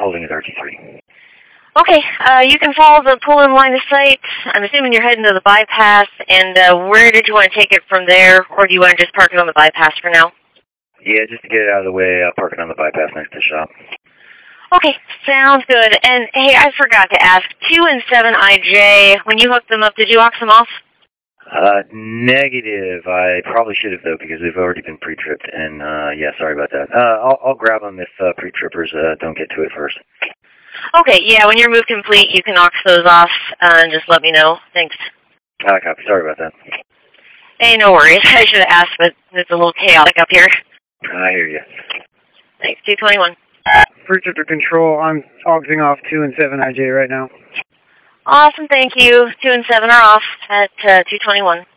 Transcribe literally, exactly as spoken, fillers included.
holding at R T three. Okay, uh, you can follow the pull-in line of sight. I'm assuming you're heading to the bypass, and uh, where did you want to take it from there, or do you want to just park it on the bypass for now? Yeah, just to get it out of the way, I'll park it on the bypass next to the shop. Okay, sounds good. And, hey, I forgot to ask, two and seven I J, when you hooked them up, did you auction them off? Uh, negative. I probably should have, though, because they've already been pre-tripped, and, uh, yeah, sorry about that. Uh, I'll, I'll grab them if uh, pre-trippers uh, don't get to it first. Okay, yeah, when your move complete, you can auction those off, uh, and just let me know. Thanks. I copy. Sorry about that. Hey, no worries. I should have asked, but it's a little chaotic up here. I hear you. Thanks, two twenty-one. Pre-tripper control, I'm auctioning off two and seven I J right now. Awesome, thank you. two and seven are off at uh, two twenty-one.